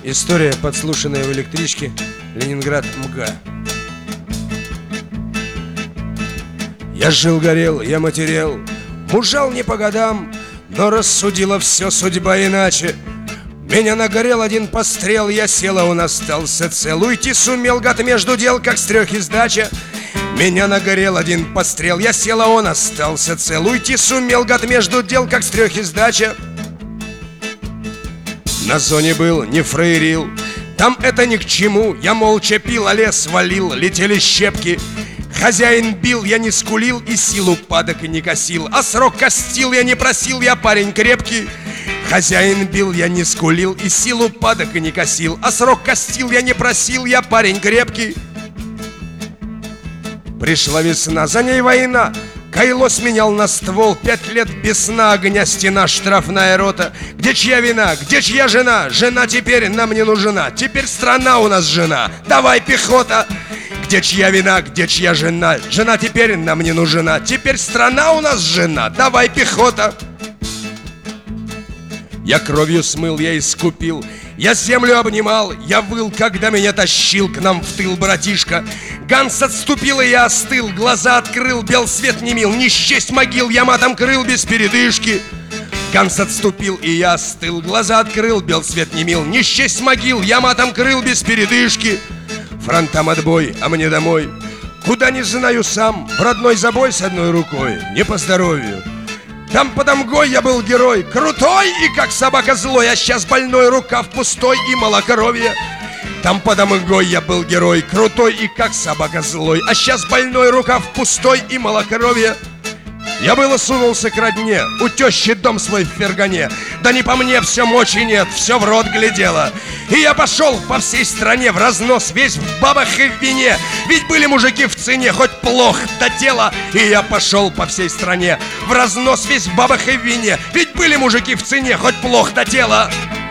История, подслушанная в электричке. Ленинград, МГА. Я жил, горел, я матерел, мужал не по годам, но рассудила все судьба иначе. Меня нагорел один пострел, я сел, а он остался цел. Уйти сумел, гад, между дел, как с трех издача. Меня нагорел один пострел, я сел, а он остался цел. Уйти сумел, гад, между дел, как с трех издача. На зоне был, не фраерил, там это ни к чему. Я молча пил, а лес валил, летели щепки. Хозяин бил, я не скулил и силу падок не косил. А срок костил, я не просил, я парень крепкий. Хозяин бил, я не скулил и силу падок не косил. А срок костил, я не просил, я парень крепкий. Пришла весна, за ней война. Кайло сменял на ствол, 5 лет без сна, огня стена, штрафная рота. Где чья вина, где чья жена? Жена теперь нам не нужна, теперь страна у нас жена. Давай, пехота! Где чья вина, где чья жена? Жена теперь нам не нужна, теперь страна у нас жена. Давай, пехота! Я кровью смыл, я искупил, я землю обнимал, я выл, когда меня тащил к нам в тыл братишка. Ганс отступил, и я остыл, глаза открыл, бел свет не мил, не счесть могил, я матом крыл без передышки. Ганс отступил, и я остыл, глаза открыл, бел свет не мил, не счесть могил, я матом крыл без передышки. Фронтам отбой, а мне домой, куда не знаю сам, в родной забой с одной рукой, не по здоровью. Там под Амгой я был герой, крутой и как собака злой, а сейчас больной, рукав пустой и малокровье. Там под Амгой я был герой, крутой и как собака злой, а сейчас больной, рукав пустой и малокровье. Я было сунулся к родне, у тещи дом свой в Фергане. Да не по мне, все мочи нет, все в рот глядело. И я пошел по всей стране в разнос, весь в бабах и в вине. Ведь были мужики в цене, хоть плохо до тела. И я пошел по всей стране в разнос, весь в бабах и в вине. Ведь были мужики в цене, хоть плохо до тела.